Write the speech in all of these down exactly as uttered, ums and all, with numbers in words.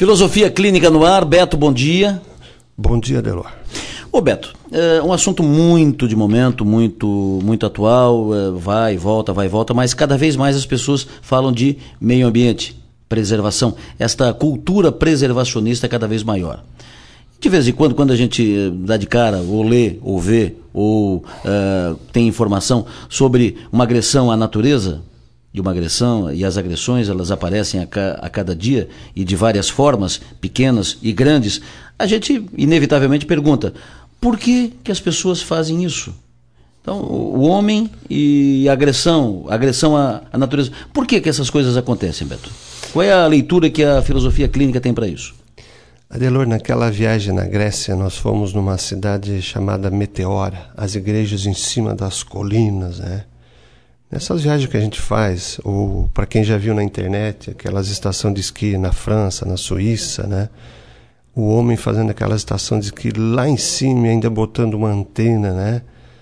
Filosofia Clínica no ar. Beto, bom dia. Bom dia, Adelor. Ô Beto, é um assunto muito de momento, muito, muito atual, é, vai e volta, vai e volta, mas cada vez mais as pessoas falam de meio ambiente, preservação. Esta cultura preservacionista é cada vez maior. De vez em quando, quando a gente dá de cara, ou lê, ou vê, ou uh, tem informação sobre uma agressão à natureza, de uma agressão, e as agressões elas aparecem a, ca, a cada dia e de várias formas, pequenas e grandes, a gente inevitavelmente pergunta, por que que as pessoas fazem isso? Então, o homem e a agressão, a agressão à, à natureza, por que que essas coisas acontecem, Beto? Qual é a leitura que a filosofia clínica tem para isso? Adelor, naquela viagem na Grécia, nós fomos numa cidade chamada Meteora, as igrejas em cima das colinas, né? Nessas viagens que a gente faz, ou para quem já viu na internet, aquelas estações de esqui na França, na Suíça, né? O homem fazendo aquela estação de esqui lá em cima, ainda botando uma antena, né?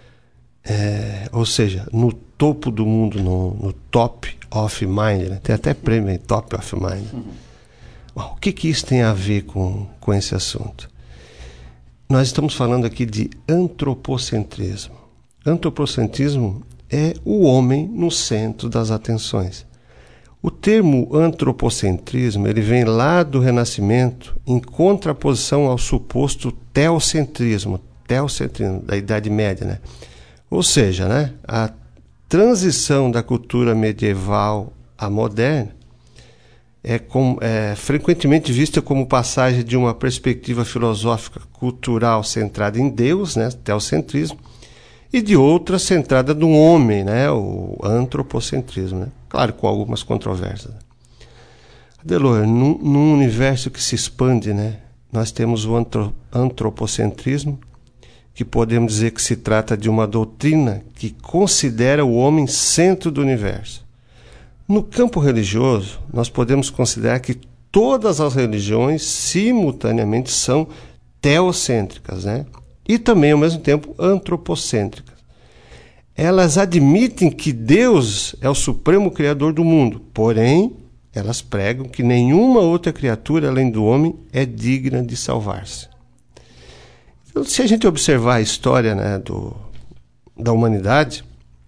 É, ou seja, no topo do mundo, no, no top of mind, né? Tem até prêmio aí, top of mind. Uhum. Bom, o que que isso tem a ver com, com esse assunto? Nós estamos falando aqui de antropocentrismo. Antropocentrismo é o homem no centro das atenções. O termo antropocentrismo ele vem lá do Renascimento em contraposição ao suposto teocentrismo, teocentrismo da Idade Média, né? Ou seja, né, a transição da cultura medieval à moderna é, com, é frequentemente vista como passagem de uma perspectiva filosófica cultural centrada em Deus, né, teocentrismo, e de outra centrada no homem, né, o antropocentrismo, né? Claro, com algumas controvérsias. Adelor, num, num universo que se expande, né, nós temos o antro, antropocentrismo, que podemos dizer que se trata de uma doutrina que considera o homem centro do universo. No campo religioso, nós podemos considerar que todas as religiões simultaneamente são teocêntricas, né? E também, ao mesmo tempo, antropocêntricas. Elas admitem que Deus é o supremo criador do mundo, porém, elas pregam que nenhuma outra criatura, além do homem, é digna de salvar-se. Então, se a gente observar a história, né, do, da humanidade,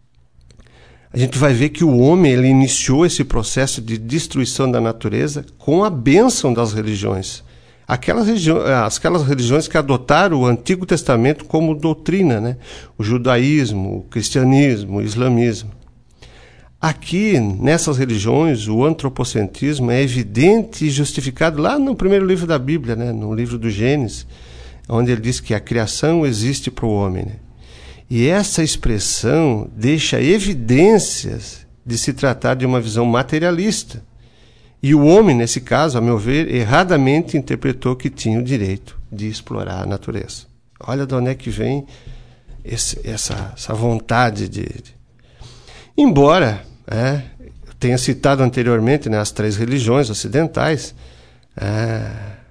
a gente vai ver que o homem ele iniciou esse processo de destruição da natureza com a bênção das religiões. Aquelas, religi- aquelas religiões que adotaram o Antigo Testamento como doutrina, né? O judaísmo, o cristianismo, o islamismo. Aqui, nessas religiões, o antropocentrismo é evidente e justificado lá no primeiro livro da Bíblia, né? No livro do Gênesis, onde ele diz que a criação existe para o homem, né? E essa expressão deixa evidências de se tratar de uma visão materialista. E o homem, nesse caso, a meu ver, erradamente interpretou que tinha o direito de explorar a natureza. Olha de onde é que vem esse, essa, essa vontade de... de... Embora é, eu tenha citado anteriormente, né, as três religiões ocidentais, é,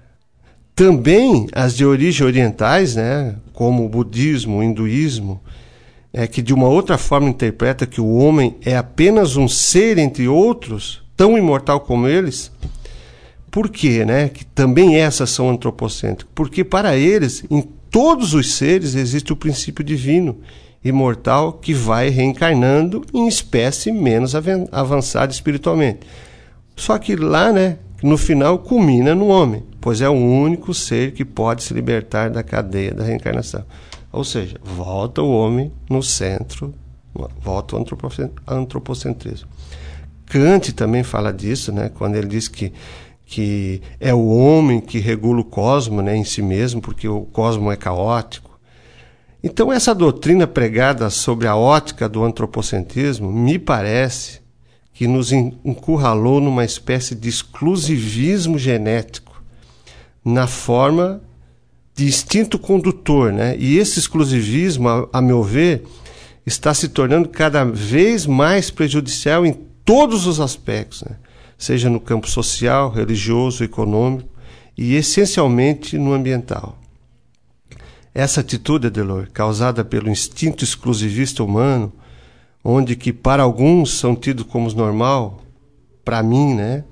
também as de origem orientais, né, como o budismo, o hinduísmo, é, que de uma outra forma interpreta que o homem é apenas um ser entre outros, tão imortal como eles. Por quê, né? Que também essas são antropocêntricas. Porque para eles, em todos os seres, existe o princípio divino, imortal, que vai reencarnando em espécie menos avançada espiritualmente. Só que lá, né, no final, culmina no homem, pois é o único ser que pode se libertar da cadeia da reencarnação. Ou seja, volta o homem no centro, volta o antropocentrismo. Kant também fala disso, né, quando ele diz que, que é o homem que regula o cosmo, né, em si mesmo, porque o cosmo é caótico. Então, essa doutrina pregada sobre a ótica do antropocentrismo, me parece que nos encurralou numa espécie de exclusivismo genético, na forma de instinto condutor, né? E esse exclusivismo, a, a meu ver, está se tornando cada vez mais prejudicial em todos os aspectos, né? Seja no campo social, religioso, econômico e essencialmente no ambiental. Essa atitude, Adelor, causada pelo instinto exclusivista humano, onde que para alguns são tidos como normal, para mim, né,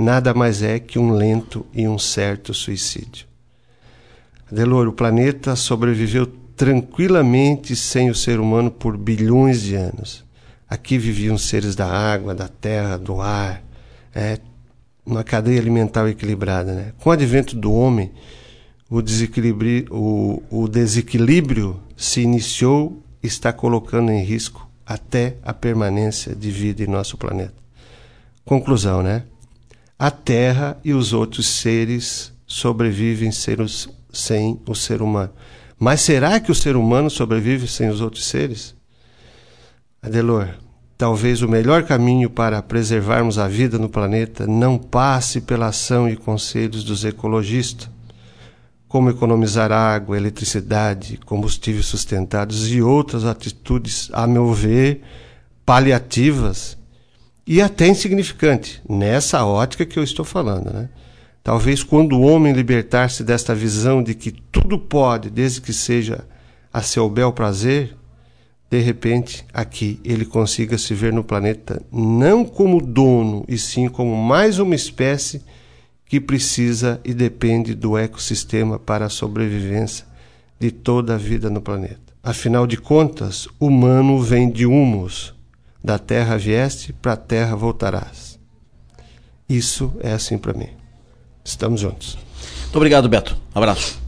nada mais é que um lento e um certo suicídio. Adelor, o planeta sobreviveu tranquilamente sem o ser humano por bilhões de anos. Aqui viviam seres da água, da terra, do ar, é, uma cadeia alimentar equilibrada, né? Com o advento do homem, o desequilíbrio, o, o desequilíbrio se iniciou e está colocando em risco até a permanência de vida em nosso planeta. Conclusão, né? A Terra e os outros seres sobrevivem seres, sem o ser humano. Mas será que o ser humano sobrevive sem os outros seres? Adelor, talvez o melhor caminho para preservarmos a vida no planeta não passe pela ação e conselhos dos ecologistas, como economizar água, eletricidade, combustíveis sustentados e outras atitudes, a meu ver, paliativas e até insignificantes, nessa ótica que eu estou falando, né? Talvez quando o homem libertar-se desta visão de que tudo pode, desde que seja a seu bel prazer, de repente, aqui, ele consiga se ver no planeta não como dono, e sim como mais uma espécie que precisa e depende do ecossistema para a sobrevivência de toda a vida no planeta. Afinal de contas, humano vem de humus, da terra vieste, para a terra voltarás. Isso é assim para mim. Estamos juntos. Muito obrigado, Beto. Abraço.